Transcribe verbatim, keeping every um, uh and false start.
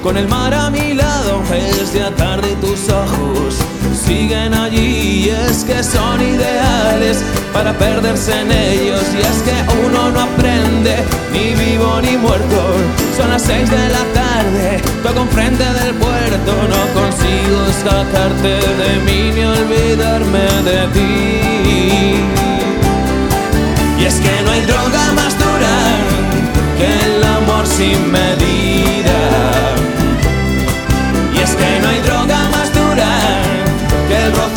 con el mar a mi lado, es ya tarde y tus ojos siguen allí. Y es que son ideales para perderse en ellos. Y es que uno no aprende ni vivo ni muerto. Son las seis de la tarde, toco enfrente del puerto. No consigo sacarte de mí ni olvidarme de ti. Y es que no hay droga más dura que el amor sin medida.